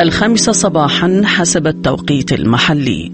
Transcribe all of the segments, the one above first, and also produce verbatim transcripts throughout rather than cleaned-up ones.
الخامسة صباحا حسب التوقيت المحلي.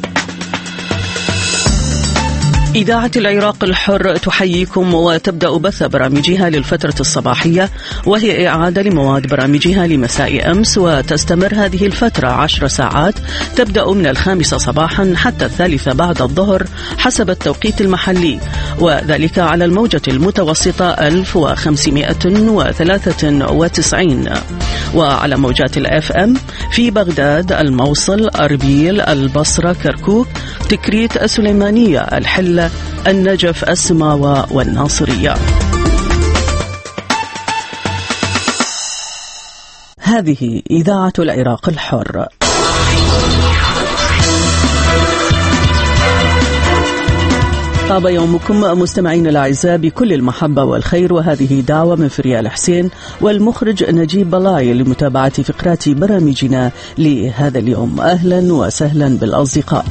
إذاعة العراق الحر تحييكم وتبدأ بث برامجها للفترة الصباحية، وهي إعادة لمواد برامجها لمساء أمس، وتستمر هذه الفترة عشر ساعات تبدأ من الخامسة صباحا حتى الثالثة بعد الظهر حسب التوقيت المحلي، وذلك على الموجة المتوسطة ألف وخمسمائة وثلاثة وتسعين، وعلى موجات الأف أم في بغداد، الموصل، أربيل، البصرة، كركوك، تكريت، السليمانية، الحلة، النجف، السماوة والناصرية. هذه إذاعة العراق الحر. طاب يومكم مستمعين الأعزاء بكل المحبة والخير، وهذه دعوة من فريال حسين والمخرج نجيب بلاي لمتابعة فقرات برامجنا لهذا اليوم. أهلا وسهلا بالأصدقاء.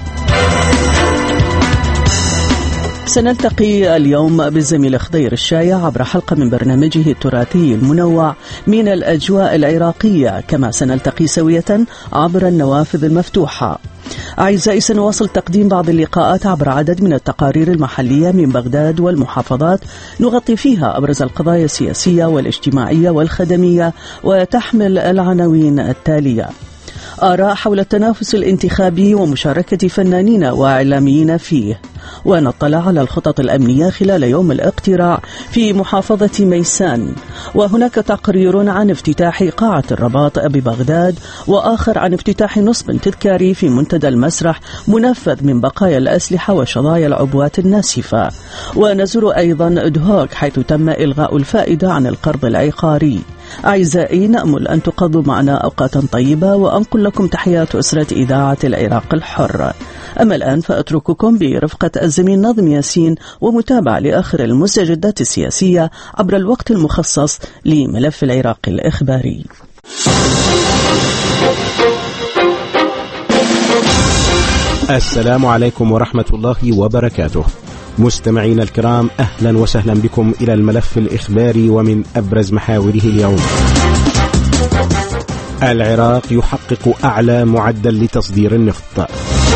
سنلتقي اليوم بالزميل خضير الشايع عبر حلقة من برنامجه التراثي المنوع من الأجواء العراقية، كما سنلتقي سوية عبر النوافذ المفتوحة. أعزائي، سنواصل تقديم بعض اللقاءات عبر عدد من التقارير المحلية من بغداد والمحافظات، نغطي فيها أبرز القضايا السياسية والاجتماعية والخدمية، وتحمل العناوين التالية: آراء حول التنافس الانتخابي ومشاركة فنانين وإعلاميين فيه، ونطلع على الخطط الأمنية خلال يوم الاقتراع في محافظة ميسان، وهناك تقرير عن افتتاح قاعة الرباط ببغداد، وآخر عن افتتاح نصب تذكاري في منتدى المسرح منفذ من بقايا الأسلحة وشظايا العبوات الناسفة، ونزور أيضا دهوك حيث تم إلغاء الفائدة عن القرض العقاري. أعزائي، نأمل أن تقضوا معنا أوقاتا طيبة، وأنقل لكم تحيات أسرة إذاعة العراق الحر. أما الآن فأترككم برفقة الزميل ناظم ياسين ومتابعة لآخر المستجدات السياسية عبر الوقت المخصص لملف العراق الإخباري. السلام عليكم ورحمة الله وبركاته. مستمعين الكرام، أهلا وسهلا بكم إلى الملف الإخباري ومن أبرز محاوره اليوم. العراق يحقق أعلى معدل لتصدير النفط،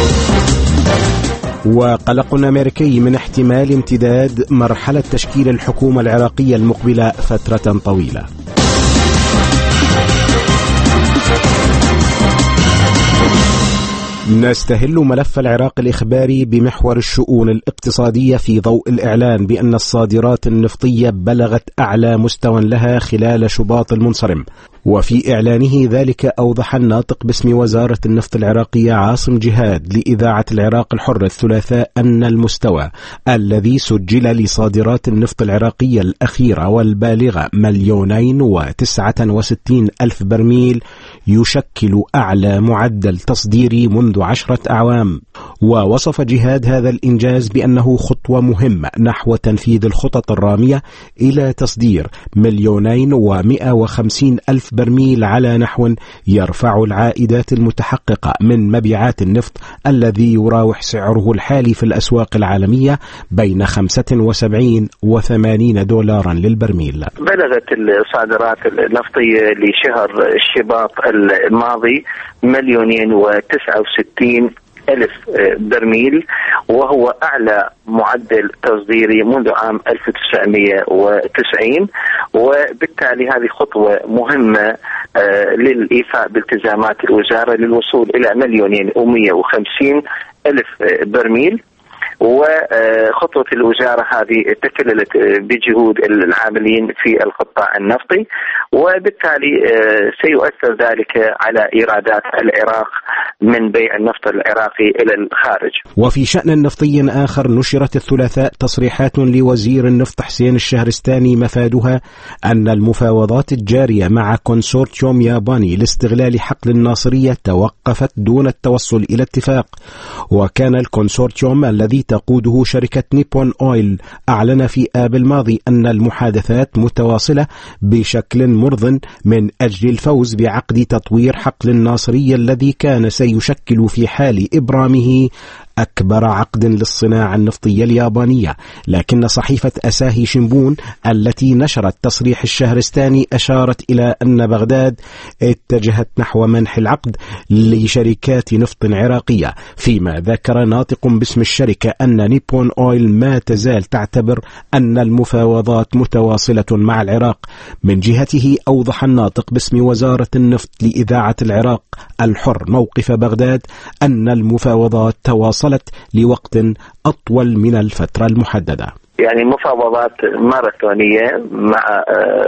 وقلق أمريكي من احتمال امتداد مرحلة تشكيل الحكومة العراقية المقبلة فترة طويلة. نستهل ملف العراق الإخباري بمحور الشؤون الاقتصادية في ضوء الإعلان بأن الصادرات النفطية بلغت أعلى مستوى لها خلال شباط المنصرم. وفي إعلانه ذلك أوضح الناطق باسم وزارة النفط العراقية عاصم جهاد لإذاعة العراق الحر الثلاثاء أن المستوى الذي سجل لصادرات النفط العراقية الأخيرة والبالغة مليونين وتسعة وستين ألف برميل يشكل أعلى معدل تصديري منذ عشرة أعوام. ووصف جهاد هذا الإنجاز بأنه خطوة مهمة نحو تنفيذ الخطط الرامية إلى تصدير مليونين ومئة وخمسين ألف برميل على نحو يرفع العائدات المتحققة من مبيعات النفط الذي يراوح سعره الحالي في الأسواق العالمية بين خمسة وسبعين وثمانين دولارا للبرميل. بلغت الصادرات النفطية لشهر الشباط الماضي مليونين وتسعة وستين ألف برميل، وهو أعلى معدل تصديري منذ عام ألف وتسعمائة وتسعين، وبالتالي هذه خطوة مهمة للإيفاء بالتزامات الوزارة للوصول إلى مليونين ومئة وخمسين ألف برميل. وخطوة الوزارة هذه تكللت بجهود العاملين في القطاع النفطي، وبالتالي سيؤثر ذلك على إيرادات العراق من بيع النفط العراقي إلى الخارج. وفي شأن نفطي آخر، نشرت الثلاثاء تصريحات لوزير النفط حسين الشهرستاني مفادها أن المفاوضات الجارية مع كونسورتيوم ياباني لاستغلال حقل الناصرية توقفت دون التوصل إلى اتفاق. وكان الكونسورتيوم الذي تقوده شركة نيبون أويل أعلن في آب الماضي أن المحادثات متواصلة بشكل مرضٍ من أجل الفوز بعقد تطوير حقل الناصرية الذي كان سيشكل في حال إبرامه أكبر عقد للصناعة النفطية اليابانية، لكن صحيفة أساهي شينبون التي نشرت تصريح الشهرستاني أشارت إلى أن بغداد اتجهت نحو منح العقد لشركات نفط عراقية، فيما ذكر ناطق باسم الشركة أن نيبون أويل ما تزال تعتبر أن المفاوضات متواصلة مع العراق. من جهته أوضح الناطق باسم وزارة النفط لإذاعة العراق الحر موقف بغداد أن المفاوضات تواصلت لوقت أطول من الفترة المحددة. يعني مفاوضات ماراثونية مع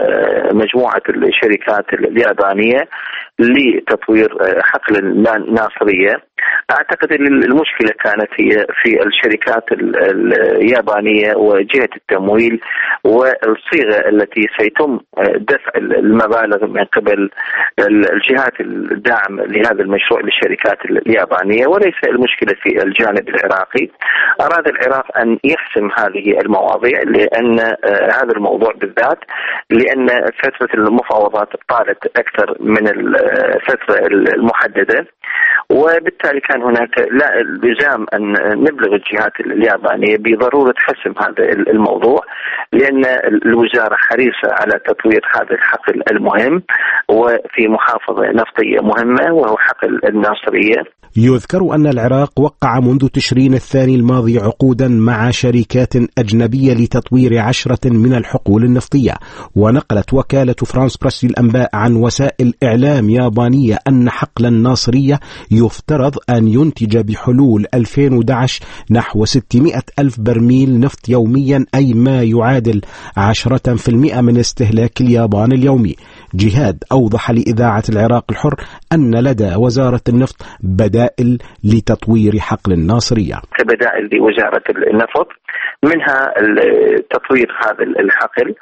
مجموعة الشركات اليابانية لتطوير حقل الناصرية. أعتقد المشكلة كانت هي في الشركات اليابانية وجهة التمويل والصيغة التي سيتم دفع المبالغ من قبل الجهات الداعمة لهذا المشروع للشركات اليابانية، وليس المشكلة في الجانب العراقي. أراد العراق أن يحسم هذه المواضيع لأن هذا الموضوع بالذات، لأن فترة المفاوضات طالت أكثر من الفترة المحددة، وبالتالي كان هناك لا الزام أن نبلغ الجهات اليابانية بضرورة حسم هذا الموضوع، لأن الوزارة حريصة على تطوير هذا الحقل المهم وفي محافظة نفطية مهمة وهو حقل الناصرية. يذكر أن العراق وقع منذ تشرين الثاني الماضي عقودا مع شركات أجنبية لتطوير عشرة من الحقول النفطية، ونقلت وكالة فرانس بريس للأنباء عن وسائل إعلام يابانية أن حقل الناصرية يفترض أن ينتج بحلول ألفين وأحد عشر نحو ستمائة ألف برميل نفط يوميا، أي ما يعادل عشرة بالمئة من استهلاك اليابان اليومي. جهاد أوضح لإذاعة العراق الحر أن لدى وزارة النفط بدائل لتطوير حقل الناصرية. كبدائل لوزارة النفط منها تطوير هذا الحقل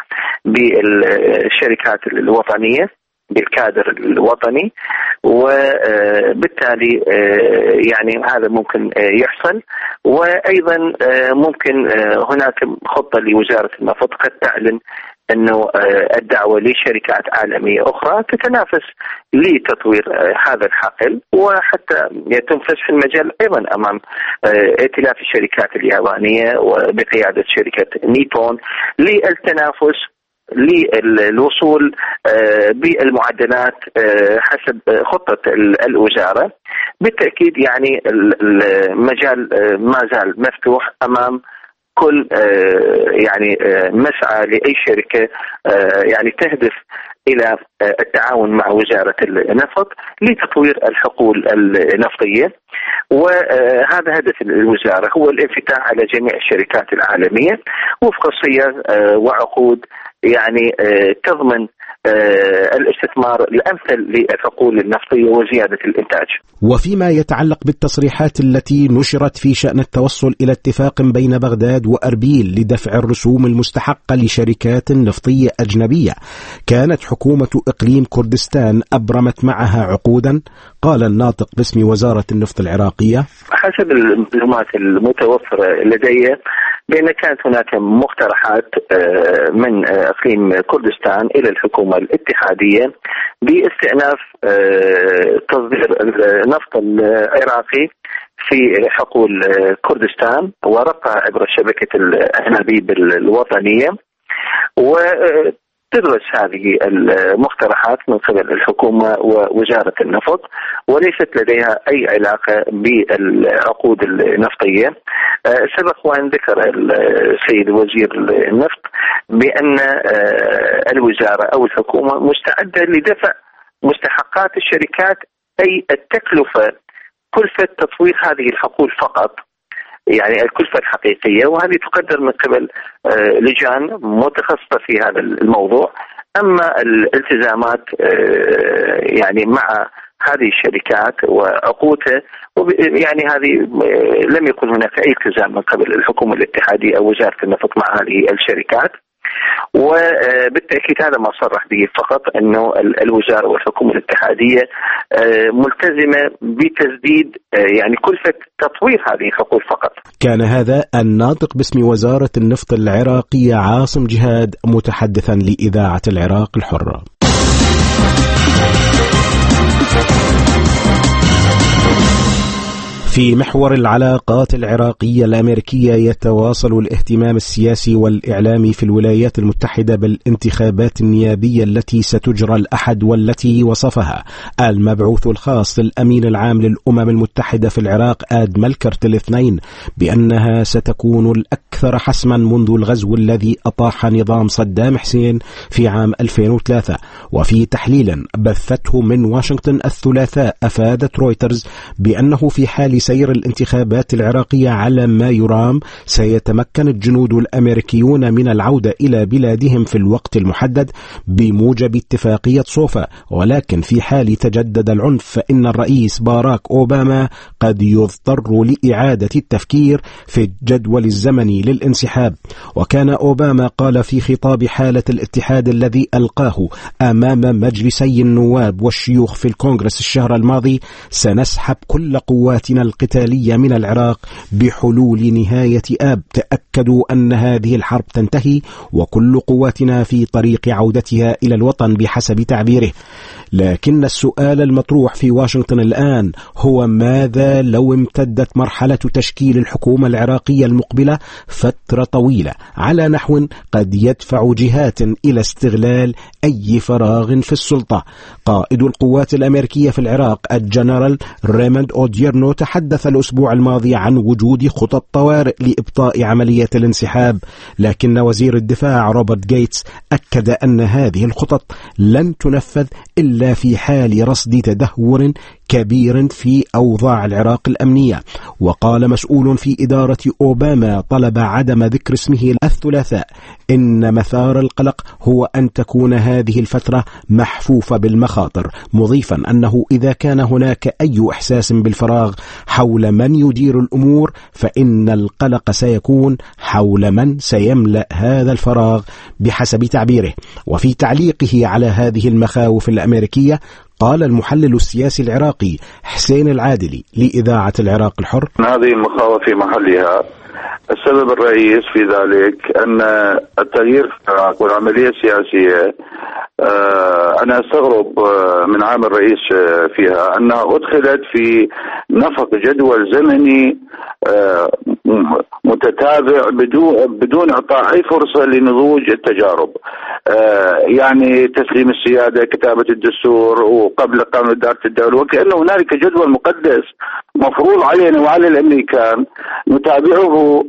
بالشركات الوطنية بالكادر الوطني، وبالتالي يعني هذا ممكن يحصل. وأيضا ممكن هناك خطة لوزارة النفط قد تعلن أنه الدعوة لشركات عالمية أخرى تتنافس لتطوير هذا الحقل، وحتى يتم فتح المجال أيضا أمام ائتلاف الشركات اليابانية وبقيادة شركة نيبون للتنافس للوصول بالمعدلات حسب خطة الوزارة. بالتأكيد يعني المجال ما زال مفتوح أمام كل يعني مسعى لأي شركة يعني تهدف إلى التعاون مع وزارة النفط لتطوير الحقول النفطية، وهذا هدف الوزارة هو الانفتاح على جميع الشركات العالمية وفق صيغ وعقود يعني تضمن الاستثمار الأمثل للحقول النفطية وزيادة الإنتاج. وفيما يتعلق بالتصريحات التي نشرت في شأن التوصل إلى اتفاق بين بغداد وأربيل لدفع الرسوم المستحقة لشركات نفطية أجنبية، كانت حكومة إقليم كردستان أبرمت معها عقودا. قال الناطق باسم وزارة النفط العراقية: حسب المعلومات المتوفرة لدي بأن كانت هناك مقترحات من إقليم كردستان إلى الحكومة الاتحادية باستئناف تصدير النفط العراقي في حقول كردستان وربطها عبر شبكة الأنابيب الوطنية. وتدرس هذه المقترحات من قبل الحكومة ووزارة النفط، وليست لديها أي علاقة بالعقود النفطية. سبق وأن ذكر السيد وزير النفط بأن الوزارة أو الحكومة مستعدة لدفع مستحقات الشركات، أي التكلفة كلفة تطوير هذه الحقول فقط، يعني الكلفة الحقيقية، وهذه تقدر من قبل لجان متخصصة في هذا الموضوع. أما الالتزامات يعني مع هذه الشركات وعقودها يعني هذه لم يكن هناك أي التزام من قبل الحكومة الاتحادية أو وزارة النفط مع هذه الشركات، وبالتأكيد هذا ما صرح به فقط أنه الوزارة والحكومة الاتحادية ملتزمة بتسديد يعني كلفة تطوير هذه الحقول فقط. كان هذا الناطق باسم وزارة النفط العراقية عاصم جهاد متحدثا لإذاعة العراق الحرة. في محور العلاقات العراقية الأمريكية يتواصل الاهتمام السياسي والإعلامي في الولايات المتحدة بالانتخابات النيابية التي ستجرى الأحد، والتي وصفها المبعوث الخاص للأمين العام للأمم المتحدة في العراق آد ملكرت الاثنين بأنها ستكون الأكثر حسما منذ الغزو الذي أطاح نظام صدام حسين في عام ألفين وثلاثة. وفي تحليل بثته من واشنطن الثلاثاء أفادت رويترز بأنه في حال سير الانتخابات العراقية على ما يرام سيتمكن الجنود الأمريكيون من العودة إلى بلادهم في الوقت المحدد بموجب اتفاقية صوفا، ولكن في حال تجدد العنف فإن الرئيس باراك أوباما قد يضطر لإعادة التفكير في الجدول الزمني للانسحاب. وكان أوباما قال في خطاب حالة الاتحاد الذي ألقاه أمام مجلسي النواب والشيوخ في الكونغرس الشهر الماضي: سنسحب كل قواتنا القتالية من العراق بحلول نهاية آب. تأكدوا أن هذه الحرب تنتهي وكل قواتنا في طريق عودتها إلى الوطن بحسب تعبيره. لكن السؤال المطروح في واشنطن الآن هو ماذا لو امتدت مرحلة تشكيل الحكومة العراقية المقبلة فترة طويلة على نحو قد يدفع جهات إلى استغلال أي فراغ في السلطة. قائد القوات الأمريكية في العراق الجنرال ريموند أوديرنو تحدث الأسبوع الماضي عن وجود خطط طوارئ لإبطاء عملية الانسحاب، لكن وزير الدفاع روبرت جيتس أكد أن هذه الخطط لن تنفذ إلا في حال رصد تدهور كبير في أوضاع العراق الأمنية. وقال مسؤول في إدارة أوباما طلب عدم ذكر اسمه الثلاثاء إن مثار القلق هو أن تكون هذه الفترة محفوفة بالمخاطر، مضيفا أنه إذا كان هناك أي إحساس بالفراغ حول من يدير الأمور فإن القلق سيكون حول من سيملأ هذا الفراغ بحسب تعبيره. وفي تعليقه على هذه المخاوف الأمريكية قال المحلل السياسي العراقي حسين العادلي لإذاعة العراق الحر: هذه المخاوف في محلها. السبب الرئيس في ذلك أن التغيير في العراق والعملية السياسية، أنا أستغرب من عام الرئيس فيها أنها أدخلت في نفق جدول زمني متتابع بدون بدون إعطاء أي فرصة لنضوج التجارب. يعني تسليم السيادة، كتابة الدستور، وقبل قانون إدارة الدولة، وكأنه هنالك جدول مقدس مفروض علينا وعلى الأمريكان نتابعه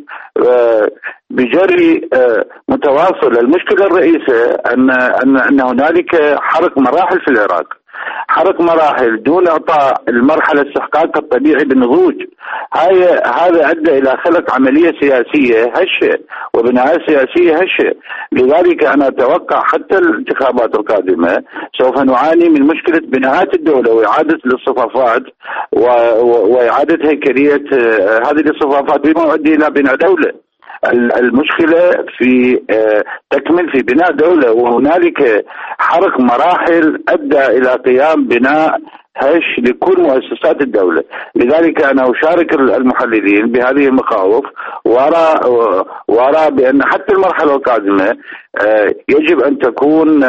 بجري متواصل. المشكلة الرئيسة أن أن أن هنالك حرق مراحل في العراق، حرق مراحل دون إعطاء المرحلة استحقاقها الطبيعي بالنضوج. هاي هذا أدى إلى خلق عملية سياسية هشة وبناء سياسية هشة. لذلك أنا أتوقع حتى الانتخابات القادمة سوف نعاني من مشكلة بناءات الدولة وإعادة الاصطفافات وإعادة هيكلية هذه الاصطفافات بما يؤدي إلى بناء دولة. المشكلة في تكمل في بناء دولة، وهنالك حرق مراحل أدى إلى قيام بناء هش لكل مؤسسات الدولة. لذلك أنا أشارك المحللين بهذه المخاوف، وأرى وأرى بأن حتى المرحلة القادمة يجب أن تكون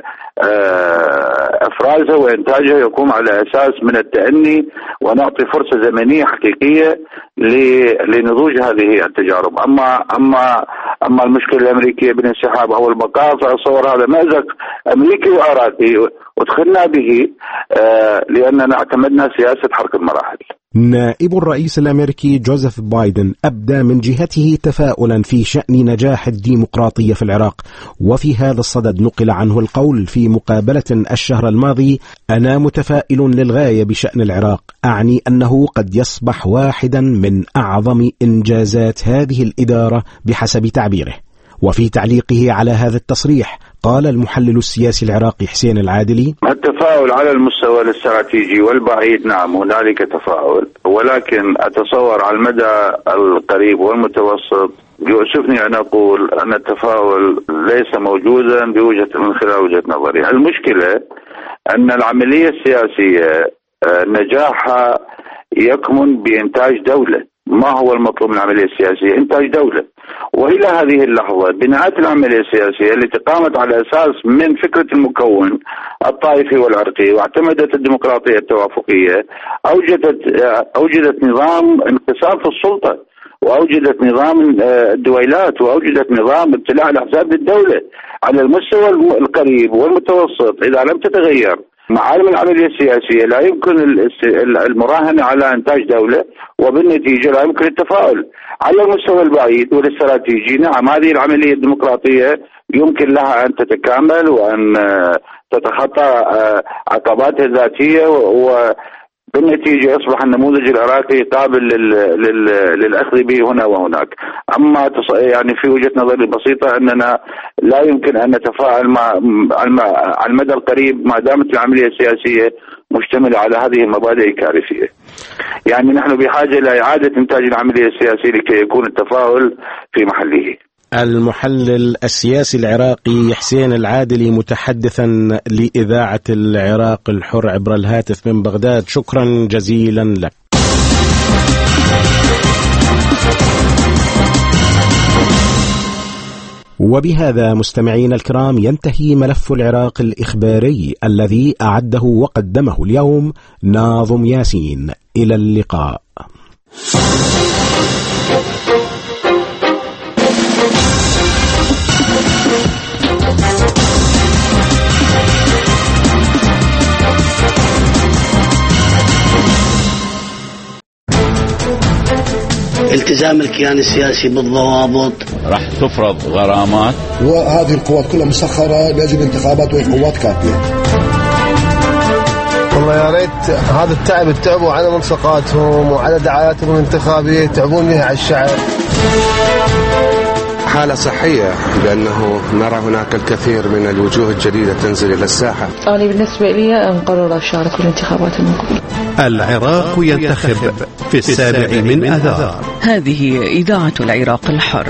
إفرازها وإنتاجها يقوم على أساس من التأني، ونعطي فرصة زمنية حقيقية لنضوج هذه التجارب. أما أما أما المشكلة الأمريكية بالانسحاب أو البقاء، فأتصور هذا مأزق أمريكي وعراقي ودخلنا به لأننا اعتمدنا سياسة حرق المراحل. نائب الرئيس الأمريكي جوزيف بايدن أبدى من جهته تفاؤلا في شأن نجاح الديمقراطية في العراق، وفي هذا الصدد نقل عنه القول في مقابلة الشهر الماضي: أنا متفائل للغاية بشأن العراق، أعني أنه قد يصبح واحدا من أعظم إنجازات هذه الإدارة بحسب تعبيره. وفي تعليقه على هذا التصريح قال المحلل السياسي العراقي حسين العادلي: التفاؤل على المستوى الاستراتيجي والبعيد نعم هنالك تفاؤل، ولكن أتصور على المدى القريب والمتوسط يؤسفني أن أقول أن التفاؤل ليس موجودا بوجهة من خلال وجهة نظري. المشكلة أن العملية السياسية نجاحها يكمن بإنتاج دولة. ما هو المطلوب من العملية السياسية؟ إنتاج دولة. وإلى هذه اللحظة بناءات العملية السياسية التي قامت على أساس من فكرة المكون الطائفي والعرقي واعتمدت الديمقراطية التوافقية، أوجدت أوجدت نظام انقسام في السلطة، وأوجدت نظام الدويلات، وأوجدت نظام ابتلاع الأحزاب للدولة على المستوى القريب والمتوسط. إذا لم تتغير معالم العملية السياسية لا يمكن المراهنة على إنتاج دولة، وبالنتيجة لا يمكن التفاؤل. على المستوى البعيد والاستراتيجي نعم هذه العملية الديمقراطية يمكن لها أن تتكامل وأن تتخطى عقباتها الذاتية، وبالنتيجة يصبح النموذج العراقي قابل للأخذ به هنا وهناك. أما يعني في وجهة نظري البسيطة أننا لا يمكن أن نتفاعل مع على المدى القريب ما دامت العملية السياسية مشتملة على هذه المبادئ الكارثية. يعني نحن بحاجة لإعادة إنتاج العملية السياسية لكي يكون التفاؤل في محله. المحلل السياسي العراقي حسين العادلي متحدثا لإذاعة العراق الحر عبر الهاتف من بغداد، شكرا جزيلا لك. وبهذا مستمعين الكرام ينتهي ملف العراق الإخباري الذي أعده وقدمه اليوم ناظم ياسين. إلى اللقاء. التزام الكيان السياسي بالضوابط، راح تفرض غرامات، وهذه القوات كلها مسخرة لأجل انتخابات وهي قوات كافية. والله يا ريت هذا التعب التعبوا على ملصقاتهم وعلى دعاياتهم الانتخابية تعبون بها على الشعب. حالة صحية لأنه نرى هناك الكثير من الوجوه الجديدة تنزل إلى الساحة. أنا بالنسبة لي أقرر أشارك في الانتخابات المقبلة. العراق ينتخب في السابع من آذار. هذه إذاعة العراق الحر.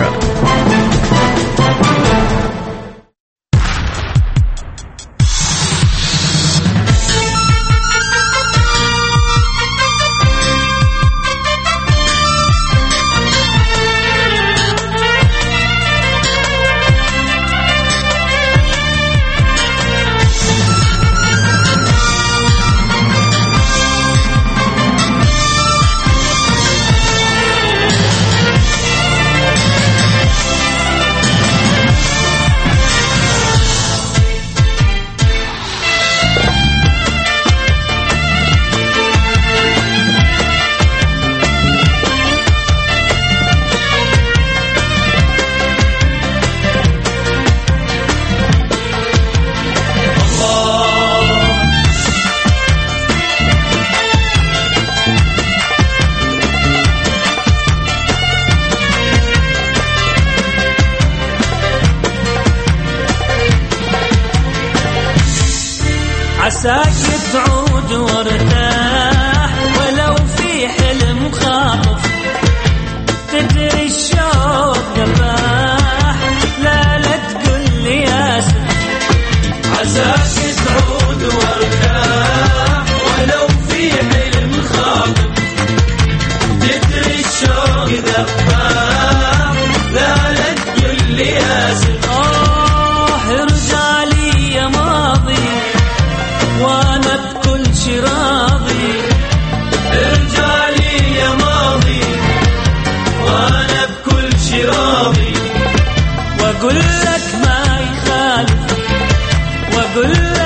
عساك تعود وارتاح ولو في حلم خاطف، تدري الشوق ذباح لا لا تقول لي ياسر. عساك تعود وارتاح ولو في حلم خاطف، تدري الشوق ذباح لا لا تقول لي ياسر. آه ارجع لي يا ماضي وانا بكل شي راضي، ارجع لي يا ماضي وانا بكل شي راضي، واقول لك ما يخالف، واقول لك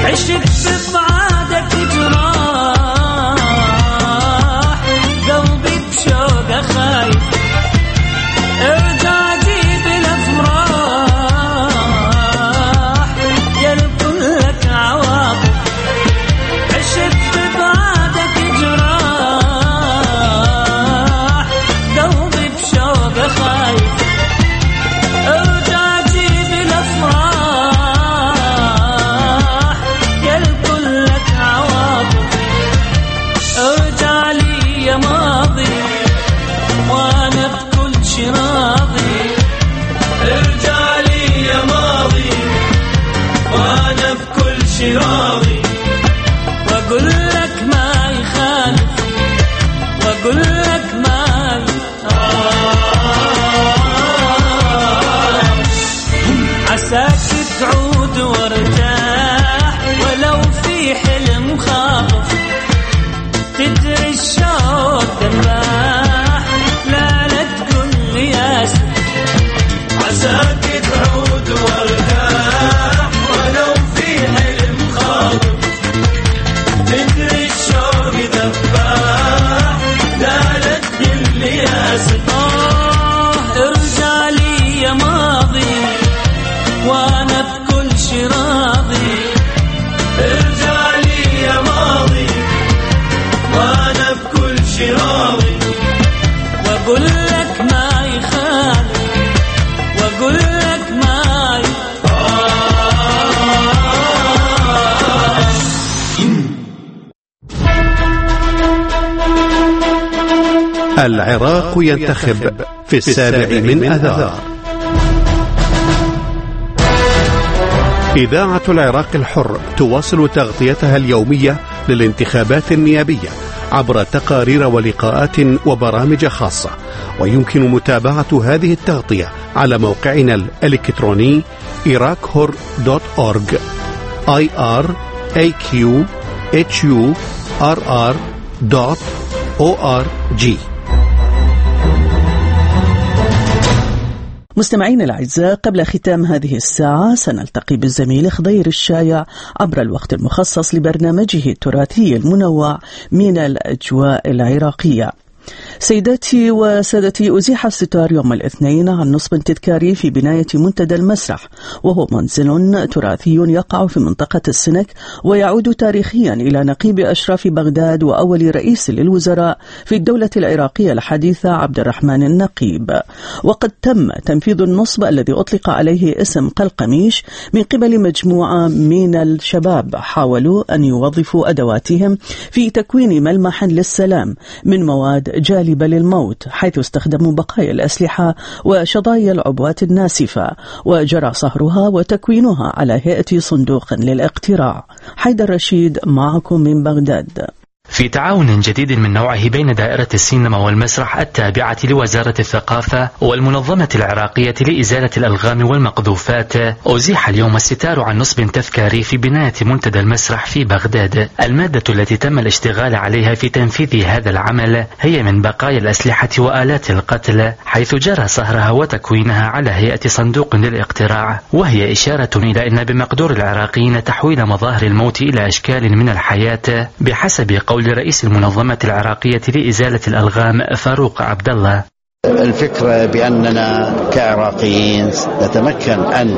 عشت ببعادك جراح قلبي بشوقه خايف ارجع جيب الافراح يلقن لك عواطف عشت ببعادك جراح قلبي بشوقه خايف ارجع جيب الافراح يلقن لك عواطف ارجع لي يا ماضي وانا بكل شي راضي ارجع لي يا ماضي وانا بكل شي راضي واقول لك ما يخالف واقول لك ما عساك تعود وارتاح ولو في حلم خاطف تدري الشوق دباح لا لا تقول لي ياسر عساك تعود وارتاح ولو في حلم خاطف تدري الشوق دباح لا لا تقول لي ياسر آه ارجع لي يا ماضي وانا بكل شي راضي ارجع لي يا ماضي وانا بكل شي راضي واقول لك ما يخالف واقول لك ما يخالف. العراق ينتخب في السابع من آذار. إذاعة العراق الحر تواصل تغطيتها اليومية للانتخابات النيابية عبر تقارير ولقاءات وبرامج خاصة، ويمكن متابعة هذه التغطية على موقعنا الإلكتروني إيراكهور دوت أورج آي آر إيه كيو إتش يو آر آر دوت أو آر جي. مستمعين الأعزاء، قبل ختام هذه الساعة سنلتقي بالزميل خضير الشايع عبر الوقت المخصص لبرنامجه التراثي المنوع من الأجواء العراقية. سيداتي وسادتي، أزيح الستار يوم الاثنين عن نصب تذكاري في بناية منتدى المسرح، وهو منزل تراثي يقع في منطقة السنك ويعود تاريخيا إلى نقيب أشراف بغداد وأول رئيس للوزراء في الدولة العراقية الحديثة عبد الرحمن النقيب. وقد تم تنفيذ النصب الذي أطلق عليه اسم قلقميش من قبل مجموعة من الشباب حاولوا أن يوظفوا أدواتهم في تكوين ملمح للسلام من مواد جالبة للموت، حيث استخدموا بقايا الأسلحة وشظايا العبوات الناسفة، وجرى صهرها وتكوينها على هيئة صندوق للاقتراع. حيدر رشيد معكم من بغداد. في تعاون جديد من نوعه بين دائرة السينما والمسرح التابعة لوزارة الثقافة والمنظمة العراقية لإزالة الألغام والمقذوفات، أزيح اليوم الستار عن نصب تذكاري في بناية منتدى المسرح في بغداد. المادة التي تم الاشتغال عليها في تنفيذ هذا العمل هي من بقايا الأسلحة وآلات القتل، حيث جرى صهرها وتكوينها على هيئة صندوق للاقتراع، وهي إشارة إلى أن بمقدور العراقيين تحويل مظاهر الموت إلى أشكال من الحياة، بحسب قول رئيس المنظمة العراقية لإزالة الألغام فاروق عبد الله. الفكرة بأننا كعراقيين نتمكن أن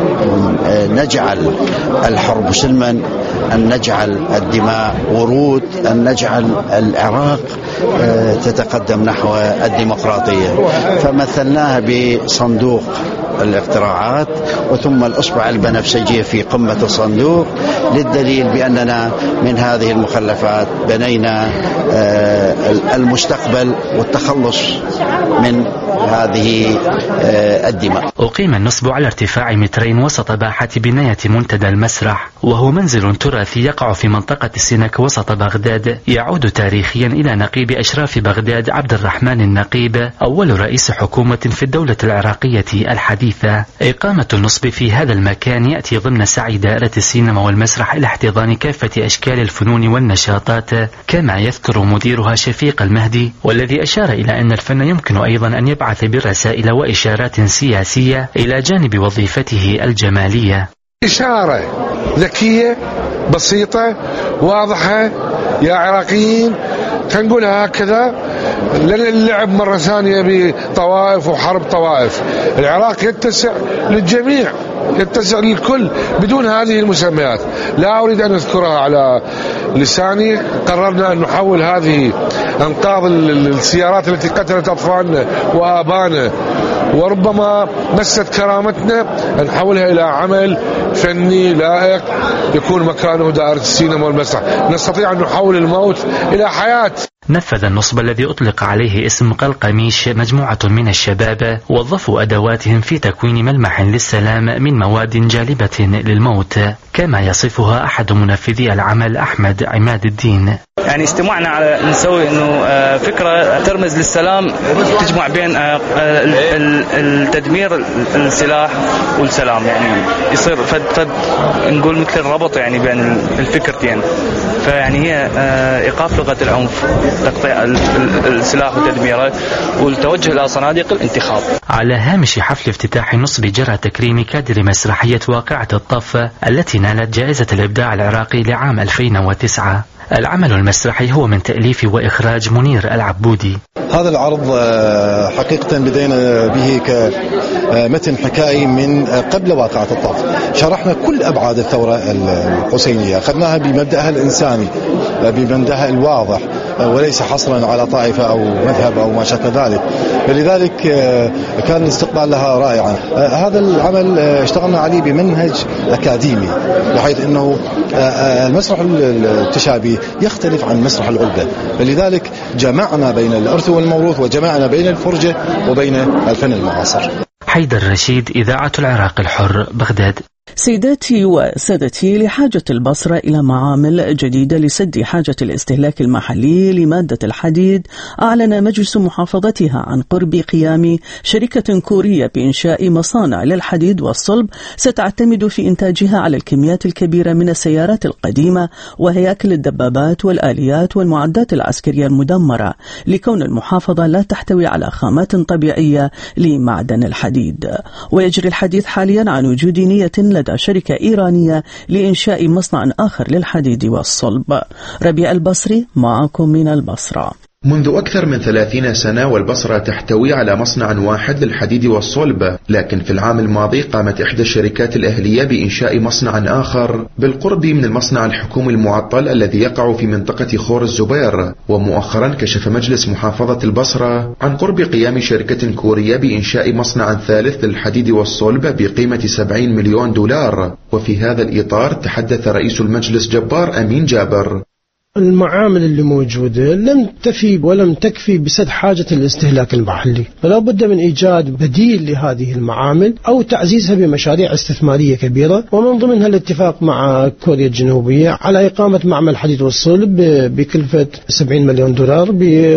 نجعل الحرب سلما، أن نجعل الدماء ورود، أن نجعل العراق تتقدم نحو الديمقراطية، فمثلناها بصندوق الاقتراعات وثم الأصبع البنفسجية في قمة الصندوق، للدليل بأننا من هذه المخلفات بنينا المستقبل والتخلص من هذه الدماء. أقيم النصب على ارتفاع مترين وسط باحة بناية منتدى المسرح، وهو منزل تراثي يقع في منطقة السنك وسط بغداد، يعود تاريخيا إلى نقيب أشراف بغداد عبد الرحمن النقيب، أول رئيس حكومة في الدولة العراقية الحديثة. إقامة النصب في هذا المكان يأتي ضمن سعي دائرة السينما والمسرح إلى احتضان كافة أشكال الفنون والنشاطات، كما يذكر مديرها شفيق المهدي، والذي أشار إلى أن الفن يمكن أيضا أن يبعث برسائل وإشارات سياسية إلى جانب وظيفته الجمالية. إشارة ذكية بسيطة واضحة يا عراقيين، خلينا نقولها هكذا، لن اللعب مرة ثانية بطوائف وحرب طوائف. العراق يتسع للجميع، يتسع للكل بدون هذه المسميات. لا أريد أن أذكرها على لساني. قررنا أن نحول هذه أنقاض السيارات التي قتلت أطفالنا وآبانا وربما مست كرامتنا، أن نحولها إلى عمل فني لائق يكون مكانه دائرة السينما والمسرح. نستطيع أن نحول الموت إلى حياة. نفذ النصب الذي أطلق عليه اسم قلقميش مجموعة من الشباب وظفوا أدواتهم في تكوين ملمح للسلام من مواد جالبة للموت، كما يصفها أحد منفذي العمل أحمد عماد الدين. يعني استمعنا على نسوي انه فكره ترمز للسلام، تجمع بين التدمير السلاح والسلام، يعني يصير فد فد نقول مثل الربط يعني بين الفكرتين. فيعني هي ايقاف لغه العنف، تقطيع السلاح وتدميره، والتوجه الى صناديق الانتخاب. على هامش حفل افتتاح النصب جرى تكريم كادر مسرحيه واقعه الطف التي نالت جائزه الابداع العراقي لعام ألفين وتسعة. العمل المسرحي هو من تأليف وإخراج منير العبودي. هذا العرض حقيقة بدينا به كمتن حكائي من قبل واقعة الطف. شرحنا كل أبعاد الثورة الحسينية، أخذناها بمبدأها الإنساني، بمبدأها الواضح، وليس حصرا على طائفة أو مذهب أو ما شابه ذلك. فلذلك كان الاستقبال لها رائعا. هذا العمل اشتغلنا عليه بمنهج أكاديمي، بحيث أنه المسرح التشابي يختلف عن مسرح الغلبة، فلذلك جمعنا بين الإرث والموروث، وجمعنا بين الفرجة وبين الفن المعاصر. حيدر رشيد، إذاعة العراق الحر، بغداد. سيداتي وسادتي، لحاجة البصرة إلى معامل جديدة لسد حاجة الاستهلاك المحلي لمادة الحديد، أعلن مجلس محافظتها عن قرب قيام شركة كورية بإنشاء مصانع للحديد والصلب ستعتمد في إنتاجها على الكميات الكبيرة من السيارات القديمة وهياكل الدبابات والآليات والمعدات العسكرية المدمرة، لكون المحافظة لا تحتوي على خامات طبيعية لمعدن الحديد. ويجري الحديث حاليا عن وجود نية لدى شركة إيرانية لإنشاء مصنع آخر للحديد والصلب. ربيع البصري معكم من البصرة. منذ أكثر من ثلاثين سنة والبصرة تحتوي على مصنع واحد للحديد والصلب، لكن في العام الماضي قامت إحدى الشركات الأهلية بإنشاء مصنع آخر بالقرب من المصنع الحكومي المعطل الذي يقع في منطقة خور الزبير. ومؤخرا كشف مجلس محافظة البصرة عن قرب قيام شركة كورية بإنشاء مصنع ثالث للحديد والصلب بقيمة سبعين مليون دولار. وفي هذا الإطار تحدث رئيس المجلس جبار أمين جابر. المعامل اللي موجودة لم تفي ولم تكفي بسد حاجة الاستهلاك المحلي، فلا بد من إيجاد بديل لهذه المعامل أو تعزيزها بمشاريع استثمارية كبيرة، ومن ضمنها الاتفاق مع كوريا الجنوبية على إقامة معمل حديد والصلب بكلفة سبعين مليون دولار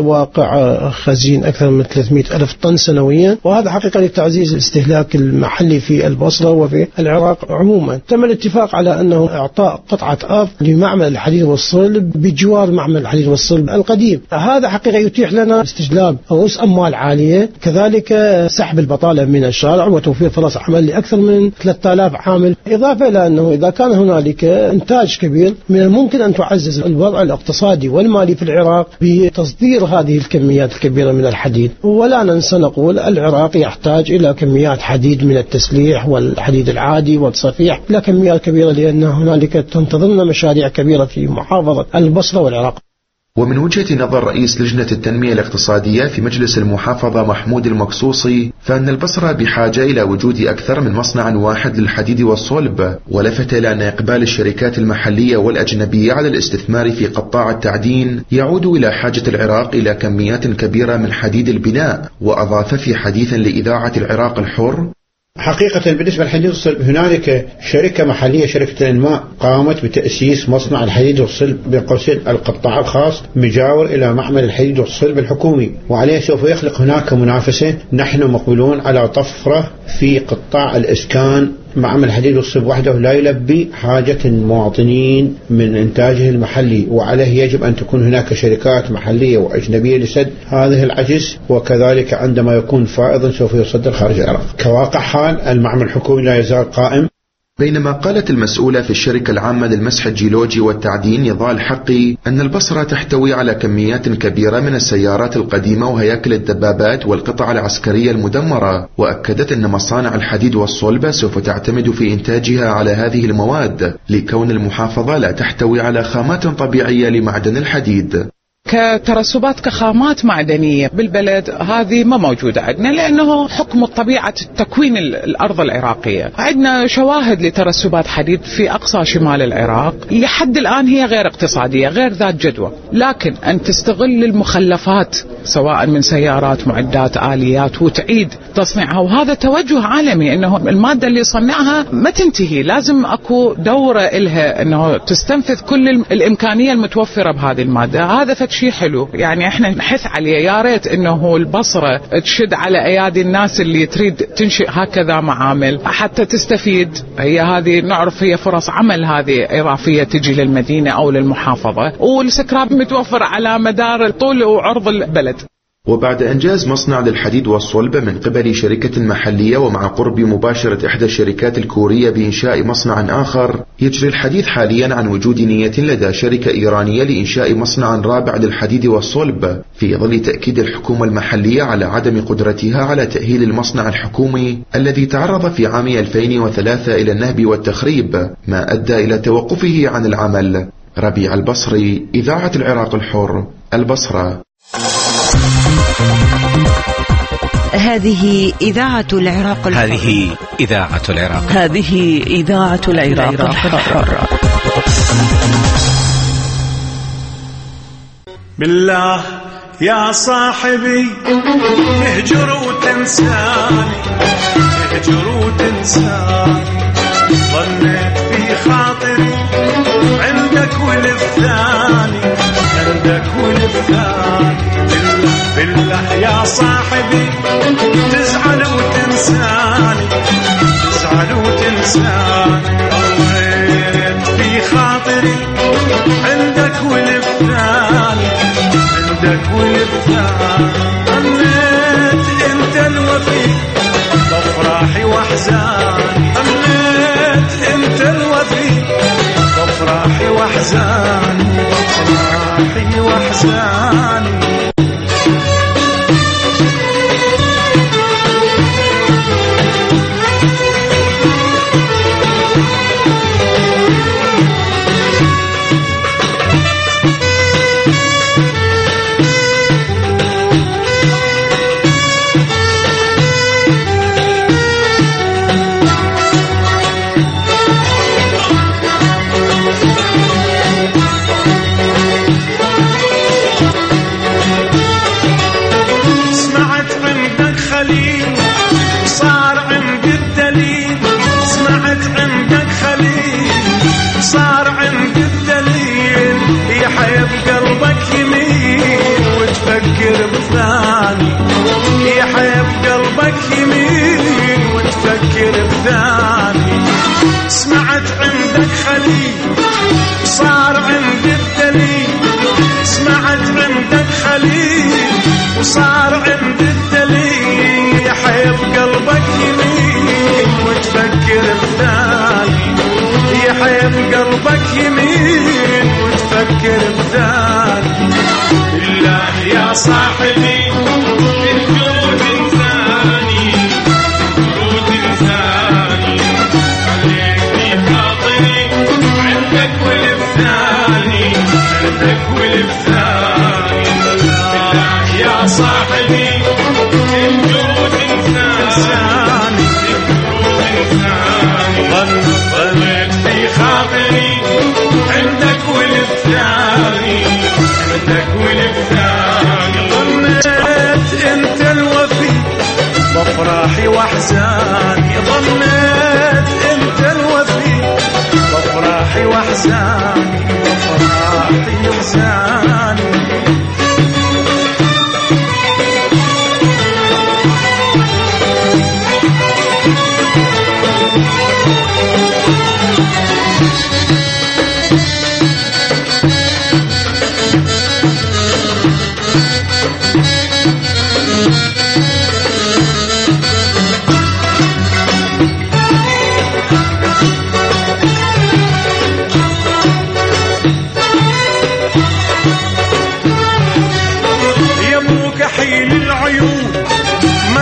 بواقع خزين أكثر من ثلاثمئة ألف طن سنويا، وهذا حقيقة لتعزيز الاستهلاك المحلي في البصرة وفي العراق عموما. تم الاتفاق على أنه إعطاء قطعة أرض لمعمل الحديد والصلب بجوار معمل الحديد والصلب القديم. هذا حقيقة يتيح لنا استجلاب رؤوس أموال عالية، كذلك سحب البطالة من الشارع وتوفير فرص عمل لأكثر من ثلاثة آلاف عامل، إضافة إلى أنه إذا كان هنالك إنتاج كبير من الممكن أن تعزز الوضع الاقتصادي والمالي في العراق بتصدير هذه الكميات الكبيرة من الحديد. ولا ننسى نقول العراق يحتاج إلى كميات حديد من التسليح والحديد العادي والصفيح، لا كميات كبيرة، لأن هنالك تنتظرنا مشاريع كبيرة في محافظة البصرة والعراق. ومن وجهة نظر رئيس لجنة التنمية الاقتصادية في مجلس المحافظة محمود المقصوصي، فإن البصرة بحاجة إلى وجود أكثر من مصنع واحد للحديد والصلب، ولفت إلى أن إقبال الشركات المحلية والأجنبية على الاستثمار في قطاع التعدين يعود إلى حاجة العراق إلى كميات كبيرة من حديد البناء. وأضاف في حديث لإذاعة العراق الحر: حقيقة بالنسبة للحديد والصلب هنالك شركة محلية، شركة الإنماء، قامت بتأسيس مصنع الحديد والصلب بين قوسين القطاع الخاص مجاور إلى معمل الحديد والصلب الحكومي، وعليه سوف يخلق هناك منافسة. نحن مقبلون على طفرة في قطاع الإسكان. معمل الحديد والصلب وحده لا يلبي حاجة المواطنين من إنتاجه المحلي، وعليه يجب أن تكون هناك شركات محلية وأجنبية لسد هذه العجز، وكذلك عندما يكون فائضا سوف يصدر خارج العراق. كواقع حال المعمل الحكومي لا يزال قائم. بينما قالت المسؤولة في الشركة العامة للمسح الجيولوجي والتعدين نضال حقي أن البصرة تحتوي على كميات كبيرة من السيارات القديمة وهياكل الدبابات والقطع العسكرية المدمرة، وأكدت أن مصانع الحديد والصلب سوف تعتمد في إنتاجها على هذه المواد لكون المحافظة لا تحتوي على خامات طبيعية لمعدن الحديد. كترسبات كخامات معدنية بالبلد هذه ما موجودة عندنا، لأنه حكم طبيعة تكوين الأرض العراقية. عندنا شواهد لترسبات حديد في أقصى شمال العراق، لحد الآن هي غير اقتصادية غير ذات جدوى، لكن أن تستغل المخلفات سواء من سيارات معدات آليات وتعيد تصنيعها، وهذا توجه عالمي أنه المادة اللي صنعها ما تنتهي، لازم أكو دورة إلها أنه تستنفذ كل الإمكانية المتوفرة بهذه المادة. هذا شيء حلو، يعني احنا نحث عليه. يا ريت انه البصرة تشد على ايادي الناس اللي تريد تنشئ هكذا معامل حتى تستفيد. هي هذه نعرف هي فرص عمل هذه اضافية تجي للمدينة او للمحافظة، والسكراب متوفر على مدار طول وعرض البلد. وبعد إنجاز مصنع للحديد والصلب من قبل شركة محلية ومع قرب مباشرة إحدى الشركات الكورية بإنشاء مصنع آخر، يجري الحديث حاليا عن وجود نية لدى شركة إيرانية لإنشاء مصنع رابع للحديد والصلب، في ظل تأكيد الحكومة المحلية على عدم قدرتها على تأهيل المصنع الحكومي الذي تعرض في عام ألفين وثلاثة إلى النهب والتخريب، ما أدى إلى توقفه عن العمل. ربيع البصري، إذاعة العراق الحر، البصرة. هذه إذاعة العراق الحر. هذه إذاعة العراق هذه إذاعة العراق الحر. بالله يا صاحبي تهجر وتنساني، تهجر وتنساني، ظنيت في خاطري عندك والثاني، عندك والثاني. بالله يا صاحبي تزعل وتنساني، تزعل وتنساني، ضليت في خاطري عندك والثاني، عندك والثاني. ضليت انت الوفي بفرحي واحزاني، ضليت انت الوفي بفرحي واحزاني، بفرحي واحزاني. سمعت عندك خليل صار عندي الدليل، سمعت عندك خليل وصار عندي الدليل. يحيى بقلبك يمين وتفكر بثاني، يحيى بقلبك يمين وتفكر بثاني. بالله يا صاحبي الجود انساني، الجود انساني، عليك في خاطري عندك والثاني، عندك والثاني. بالله يا صاحبي الجود انساني، الجود انساني، ظليت في خاطري عندك والثاني، عندك والثاني. ظنيت انت الوفي بفرحي واحزاني، ظنيت انت الوفي بفرحي واحزاني، بفرحي واحزاني.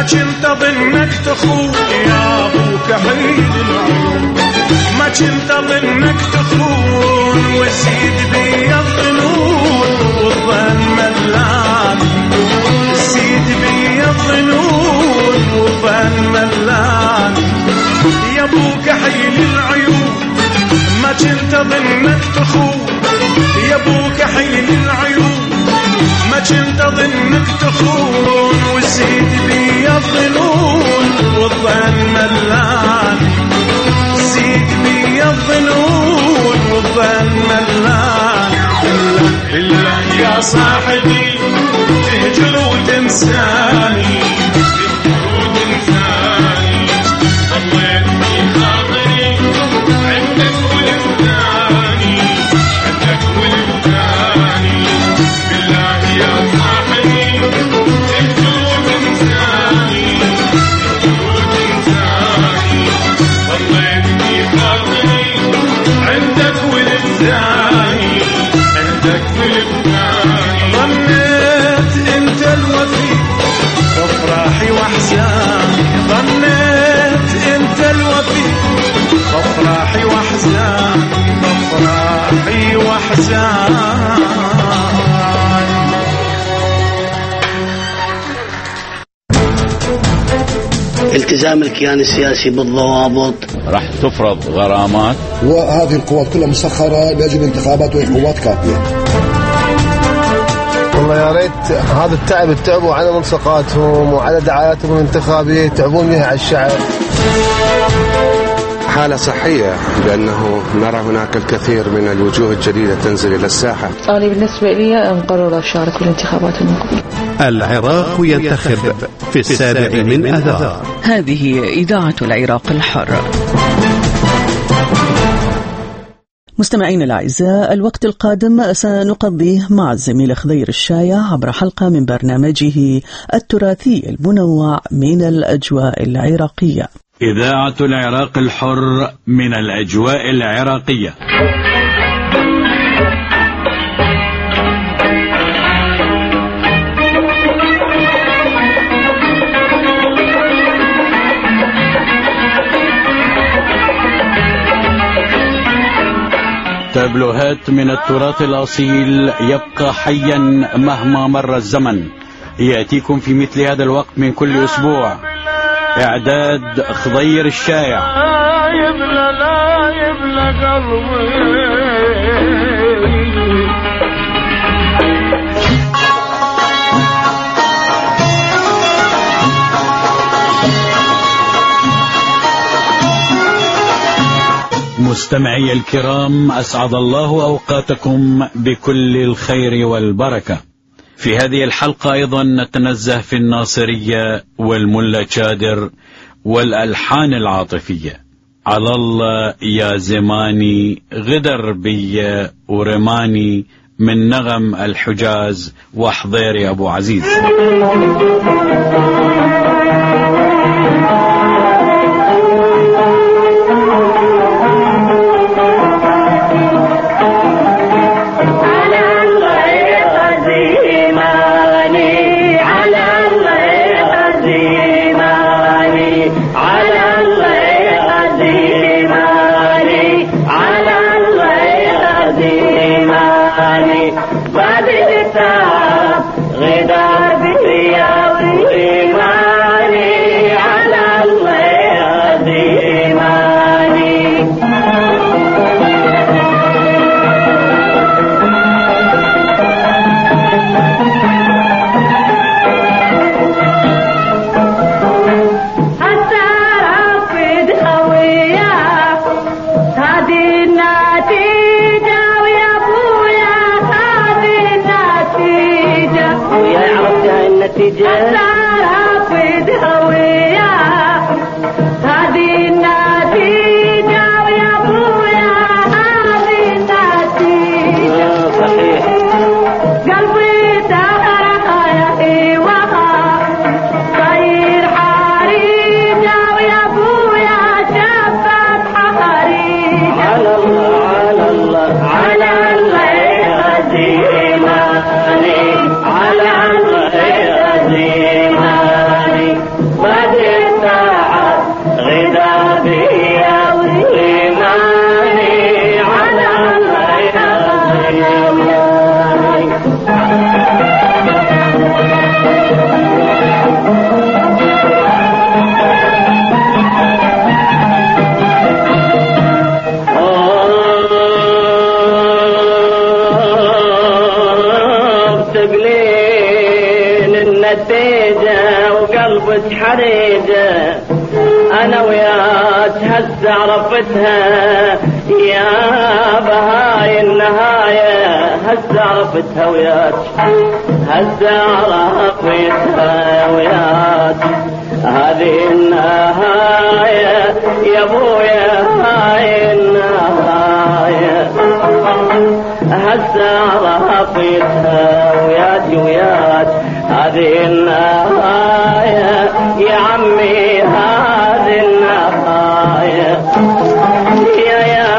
كنت اظنك تخون يا ابو كحيل العيون، ما كنت اظنك تخون وزيد بي الظنون والظن ملان، زيد بي الظنون والظن ملان يا ابو كحيل العيون، ما كنت اظنك تخون يا ابو كحيل العيون، ما كنت اظنك تخون وزيد بي الظنون والظن ملان، زيد بي الظنون والظن ملان. إلا إلا يا صاحبي تهجر وتنساني، تهجر وتنساني، ضليت في خاطري عندك ولداني، عندك ولداني. بالله يا صاحبي تهجر وتنساني، تهجر وتنساني، ضليت في خاطري عندك ولداني، عندك ولداني. ظنيت انت الوفي بافراحي واحزاني، ظنيت انت الوفي بافراحي واحزاني، بافراحي واحزاني. التزام الكيان السياسي بالضوابط، راح تفرض غرامات، وهذه القوات كلها مسخرة لأجل انتخابات وهي قوات كافية. والله يا ريت هذا التعب تعبوا على ملصقاتهم وعلى دعاياتهم الانتخابية، تعبون بها على الشعب. حالة صحية، لأنه نرى هناك الكثير من الوجوه الجديدة تنزل إلى الساحة. أنا بالنسبة لي مقرر أشارك في الانتخابات المقبلة. العراق ينتخب في السابع من آذار. هذه إذاعة العراق الحر. مستمعين الأعزاء، الوقت القادم سنقضيه مع الزميل خضير الشايع عبر حلقة من برنامجه التراثي المنوع من الأجواء العراقية. إذاعة العراق الحر من الأجواء العراقية. تابلوهات من التراث الأصيل يبقى حيا مهما مر الزمن، يأتيكم في مثل هذا الوقت من كل أسبوع. إعداد خضير الشايع. لا يبلى لا يبلى قلبي. مستمعي الكرام، أسعد الله أوقاتكم بكل الخير والبركة. في هذه الحلقة أيضا نتنزه في الناصرية والملا شادر والألحان العاطفية. على الله يا زماني غدر بي ورماني من نغم الحجاز وحضير أبو عزيز. طلبت حريدة أنا وياك هسه عرفتها يا بهاي النهاية هسه عرفتها وياك هسه عرفتها وياك هذه النهاية يا ابويا هاي النهاية هسه عرفتها وياك وياك هذه النهاية يا عمي هذه النهاية يا يا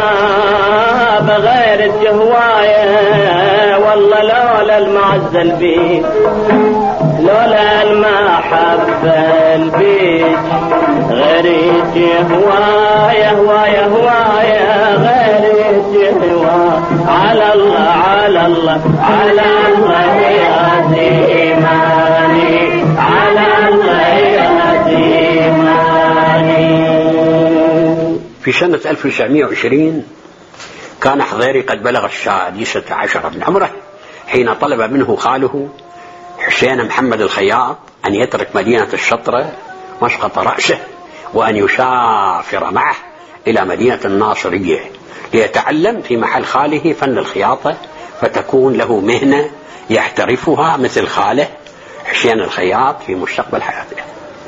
بغير الهواية والله لولا المعزة البيت لولا المحبة البيت غيرك هواية هواية هواية غيرك هواية على الله على الله على الله يا زيماني على الله يا زيماني. في سنة ألف وتسعمائة وعشرين كان حضيري قد بلغ السادسة عشر من عمره حين طلب منه خاله حسين محمد الخياط أن يترك مدينة الشطرة مسقط رأسه وأن يسافر معه إلى مدينة الناصرية ليتعلم في محل خاله فن الخياطة فتكون له مهنة يحترفها مثل خاله حسين الخياط في مستقبل حياته.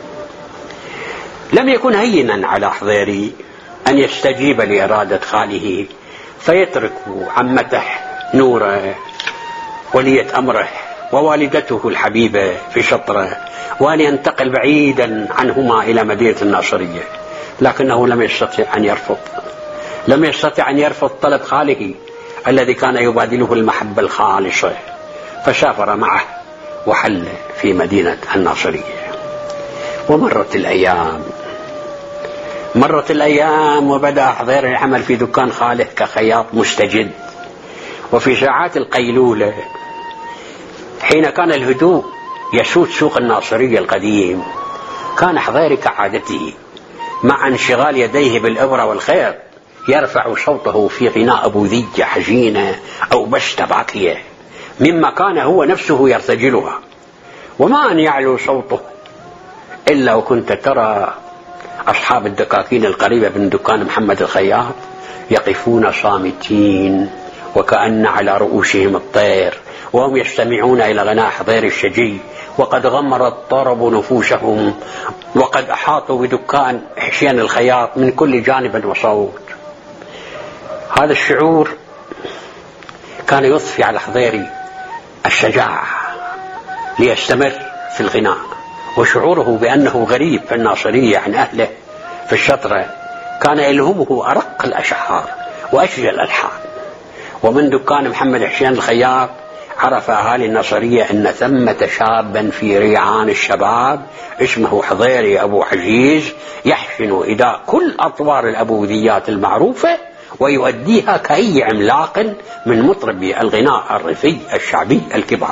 لم يكن هينا على حضيري أن يستجيب لإرادة خاله فيترك عمته نورة ولية أمره ووالدته الحبيبة في شطرة وأن ينتقل بعيدا عنهما إلى مدينة الناصرية، لكنه لم يستطع أن يرفض لم يستطع أن يرفض طلب خاله الذي كان يبادله المحبة الخالصة، فسافر معه وحل في مدينة الناصرية. ومرت الأيام مرت الأيام وبدأ حضيري العمل في دكان خاله كخياط مستجد. وفي ساعات القيلولة حين كان الهدوء يسود سوق الناصرية القديم كان حضيري كعادته مع انشغال يديه بالإبرة والخيط يرفع صوته في غناء أبوذية حزينة أو بشتة باكية مما كان هو نفسه يرتجلها، وما أن يعلو صوته إلا وكنت ترى أصحاب الدكاكين القريبة من دكان محمد الخياط يقفون صامتين وكأن على رؤوسهم الطير وهم يستمعون إلى غناء حضيري الشجي، وقد غمر الطرب نفوسهم وقد أحاطوا بدكان حسين الخياط من كل جانب وصوت. هذا الشعور كان يضفي على حضيري الشجاعة ليستمر في الغناء، وشعوره بأنه غريب في الناصرية عن أهله في الشطرة كان يلهمه أرق الأشعار وأشجى الألحان. ومن دكان محمد حسين الخياط عرف أهالي الناصرية أن ثمة شابا في ريعان الشباب اسمه حضيري أبو عزيز يحسن إداء كل أطوار الأبوذيات المعروفة ويؤديها كأي عملاق من مطربي الغناء الريفي الشعبي الكبار.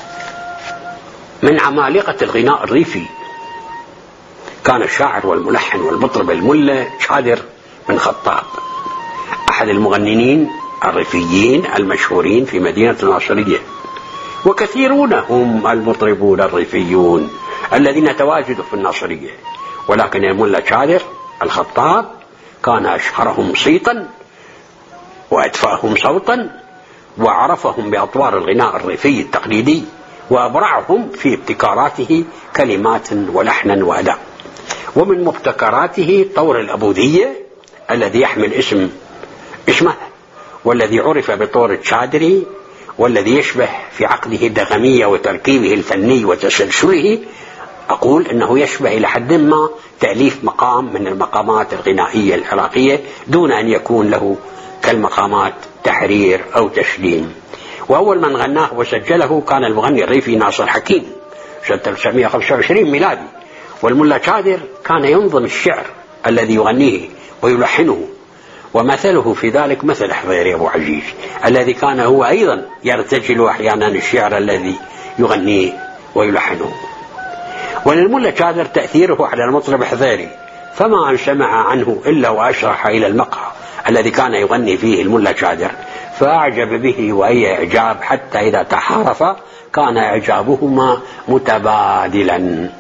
من عمالقة الغناء الريفي كان الشاعر والملحن والمطرب الملا شادر بن خطاب، أحد المغنيين الريفيين المشهورين في مدينة الناصرية، وكثيرون هم المطربون الريفيون الذين تواجدوا في الناصرية، ولكن الملا شادر الخطاب كان أشهرهم صيتا وأدفاهم صوتا وعرفهم بأطوار الغناء الريفي التقليدي وأبرعهم في ابتكاراته كلمات ولحنا وأداء. ومن مبتكراته طور الأبوذية الذي يحمل اسم اسمه والذي عرف بطور الشادري والذي يشبه في عقده الدغمية وتركيبه الفني وتسلسله، أقول أنه يشبه إلى حد ما تأليف مقام من المقامات الغنائية العراقية دون أن يكون له كالمقامات تحرير أو تسليم. وأول من غناه وسجله كان المغني الريفي ناصر حكيم سنة ألف وتسعمائة وخمسة وعشرين ميلادي. والملا شادر كان ينظم الشعر الذي يغنيه ويلحنه، ومثله في ذلك مثل حضيري أبو عزيز الذي كان هو أيضا يرتجل أحيانا الشعر الذي يغنيه ويلحنه. وللملا شادر تأثيره على المطرب حضيري، فما أن سمع عنه إلا وأشرح إلى المقهى الذي كان يغني فيه الملا شادر فأعجب به وأي إعجاب، حتى إذا تحارف كان إعجابهما متبادلا.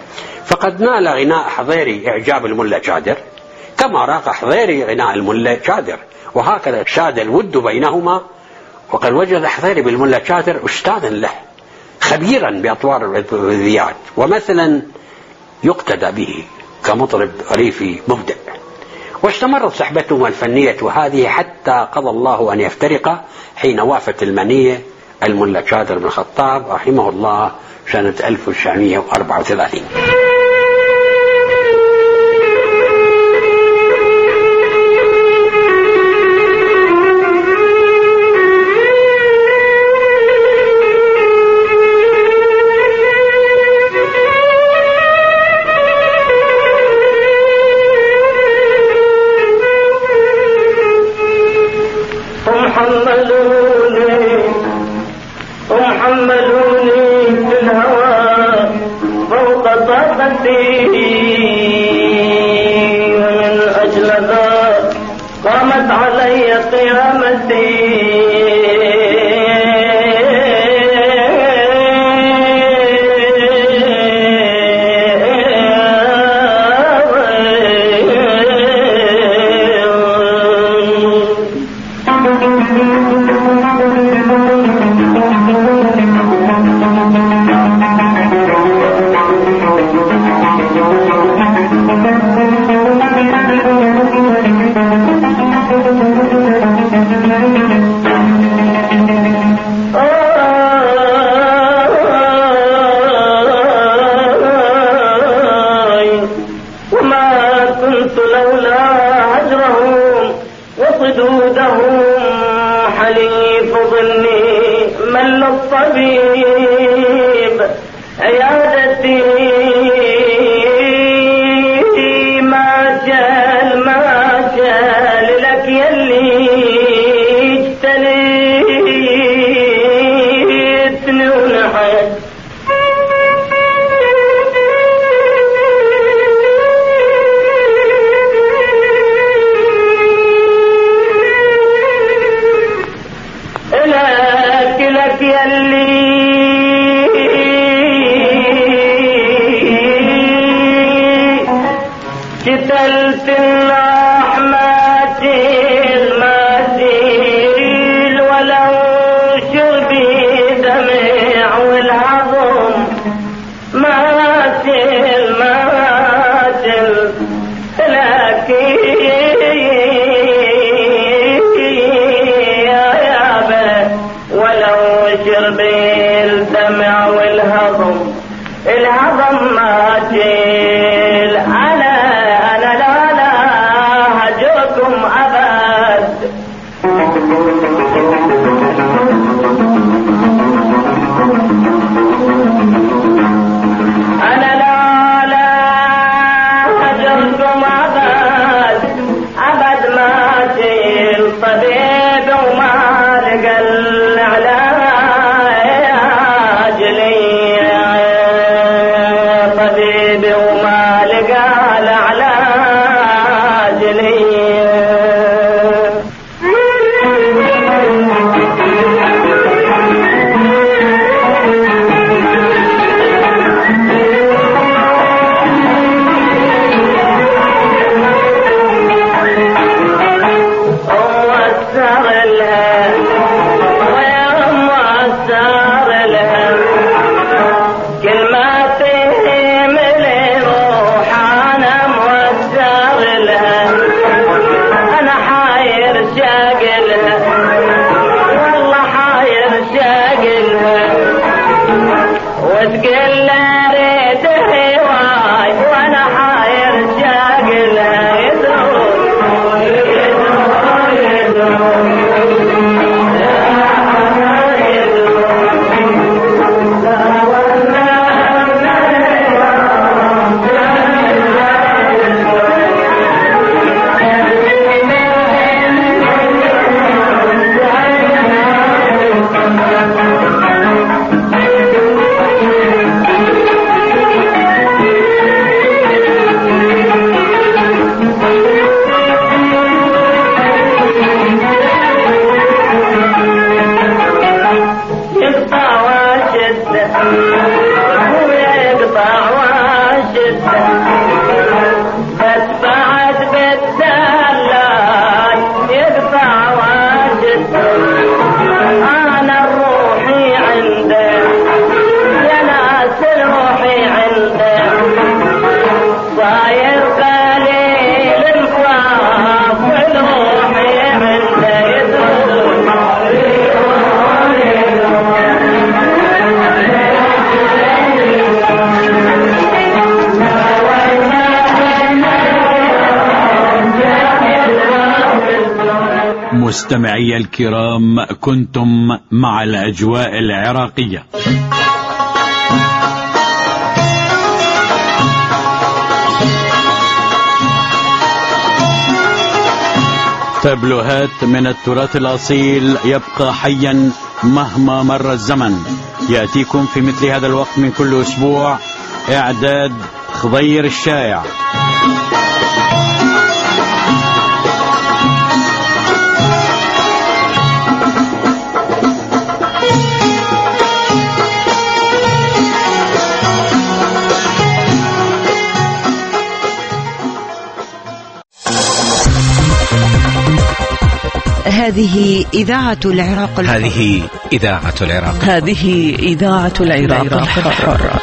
فقد نال غناء حضيري إعجاب الملا جادر كما راق حضيري غناء الملا جادر، وهكذا شاد الود بينهما. وقد وجد حضيري بالملا جادر أستاذا له خبيرا بأطوار الذيات ومثلا يقتدى به كمطرب ريفي مبدع. واستمرت صحبتهما الفنية هذه حتى قضى الله أن يفترق حين وافت المنية الملا جادر بن الخطاب رحمه الله سنة ألف وتسعمائة وأربعة وثلاثين. قامت علي قيامتي الطبيب عيادتي ما جال ما جال لك يلي اجتليتني ونحت لك لك يلي قتلت اللحمات المسيل ولو شربي دمع والعظم ماتل ماتل لك شربي الدمع والهضم الهضم ماتل أنا أنا لا لا هجركم أبد أنا لا لا هجركم أبد أبد ماتل طبيب وما لقى العلاج وما لقى العلاج لي وسر لها ويوم وسر لها كلماتهم لروح انا موسر لها انا حاير شاقلها والله حاير شاقلها وتقل لا ريت هواي وانا حاير شاقلها يدور يدور يدور مستمعي الكرام، كنتم مع الأجواء العراقية. تابلوهات من التراث الأصيل يبقى حيا مهما مر الزمن، يأتيكم في مثل هذا الوقت من كل أسبوع. إعداد خضير الشايع. هذه إذاعة العراق الحر. هذه إذاعة العراق. هذه إذاعة العراق الحر.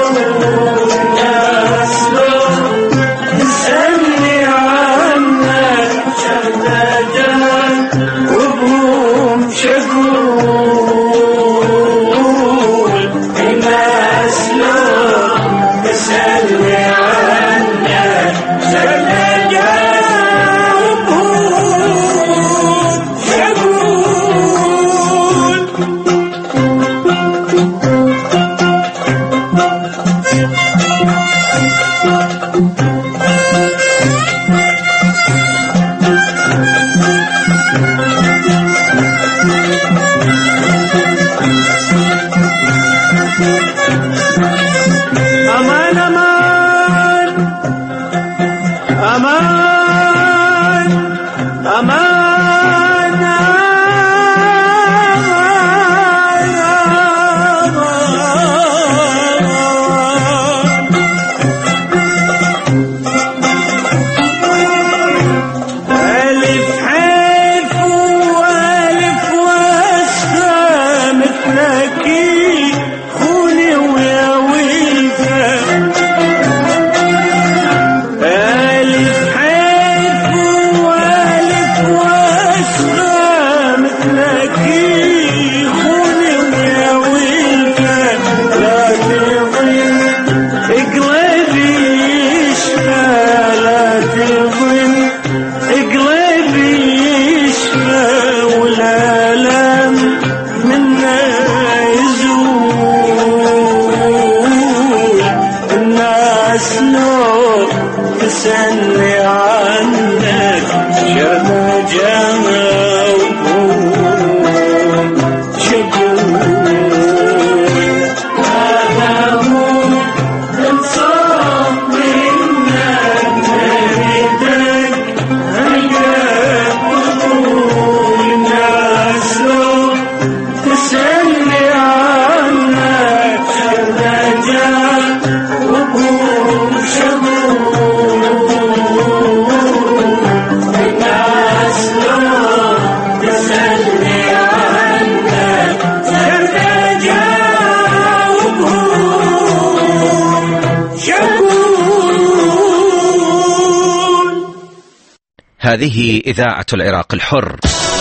سلي عنك هذه إذاعة العراق الحر.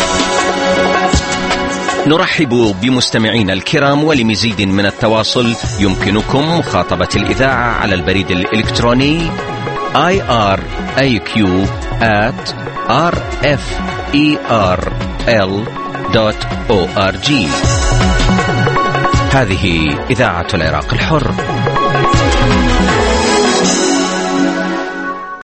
نرحب بمستمعينا الكرام، ولمزيد من التواصل يمكنكم مخاطبة الإذاعة على البريد الإلكتروني آي آر إيه كيو آت آر إف إي آر إل دوت أو آر جي. هذه إذاعة العراق الحر.